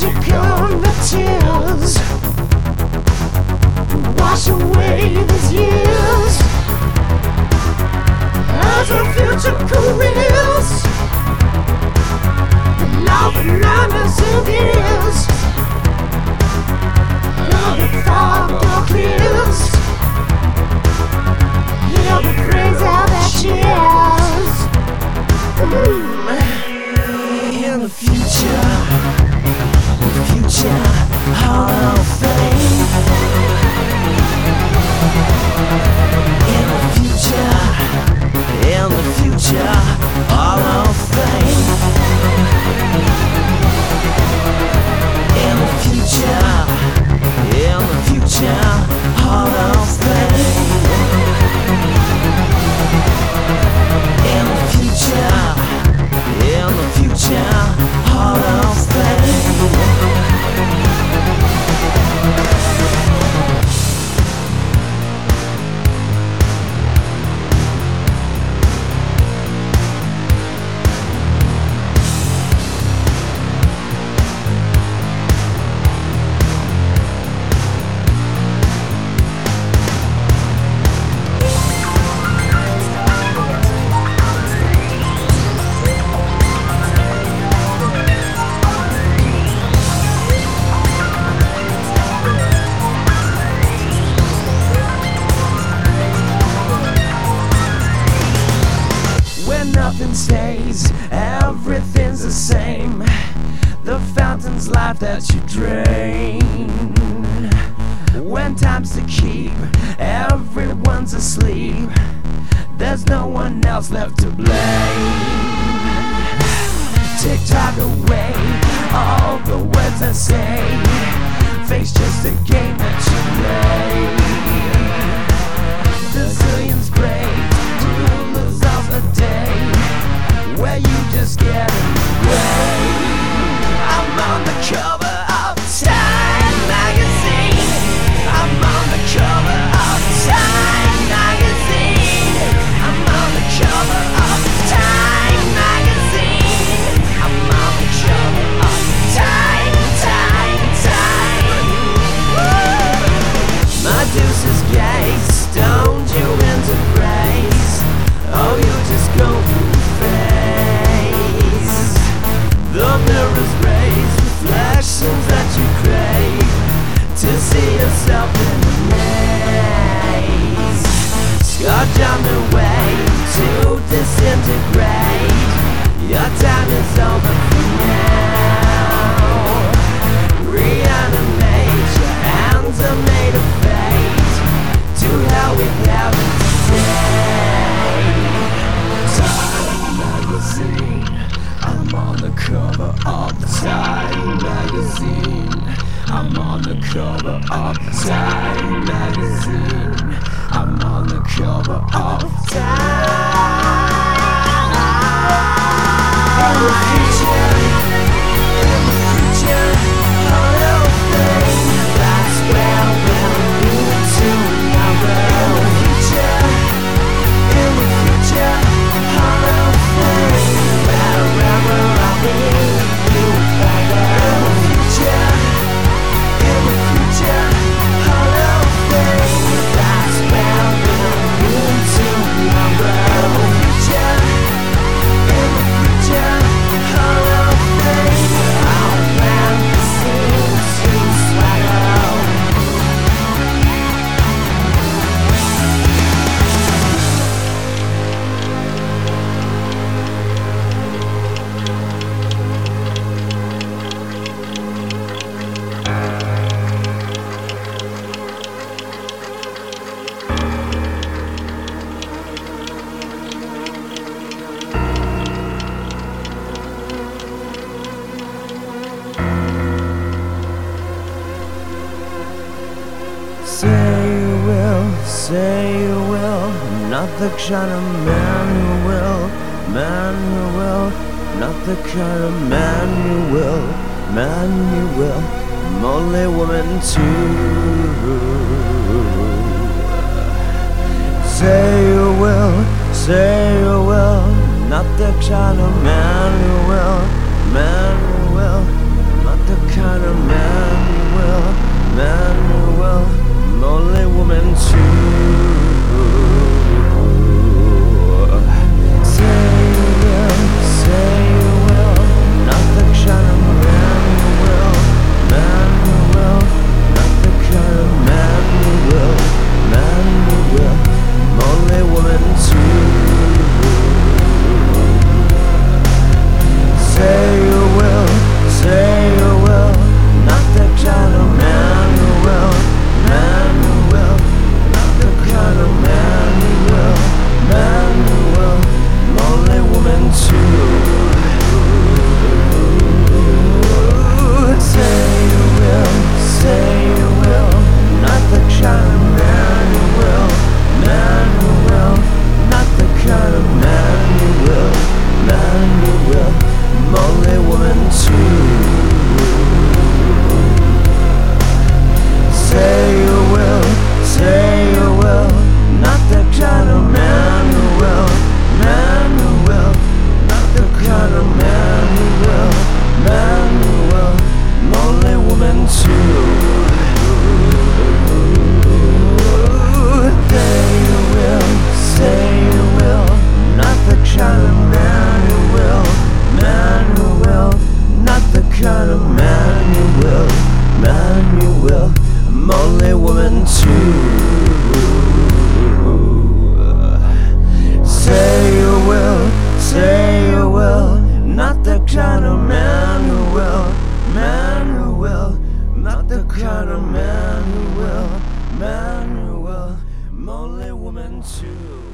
come the tears, wash away these years as our future careers. The love and madness of years, now the fog all clears. Hear the praise of their cheers. In the future, Hall of Fame. In the future, Hall of Fame. In the future, Hall of Fame. In the future, Hall of Fame. Nothing stays, everything's the same. The fountain's life that you drain. When time's to keep, everyone's asleep. There's no one else left to blame. Tick-tock away, all the words I say. Fate's just a game that you play. The zillion's great, rulers of the day, where you just get in the way. I'm on the cover of Time magazine. I'm on the cover of Time magazine. I'm on the cover of Time magazine. I'm on the cover of Time. My deuce is gay, stoned you into grace. Oh, you just go through the face. The mirrors raise reflections that you crave to see yourself in the maze. Scarred on the way to disintegrate. Your time is over for now. Reanimate, your hands are made of fate. To hell with heaven today. Time magazine, I'm on the cover of Time magazine. I'm on the cover of Time magazine. I'm on the cover of Time. In the future, Hall of Fame. That's where we'll move to tomorrow. In the future, Hall of Fame. Wherever I'll be, you'll follow. In the future, Hall of Fame. That's where we'll move to tomorrow. In the future, Hall of Fame. I'll plant the seeds to swallow. Say you will, not the kind of man who will, not the kind of man you will, I'm only woman too. Say you will, not the kind of man who will, not the kind not the kind of man who will, I'm only woman too.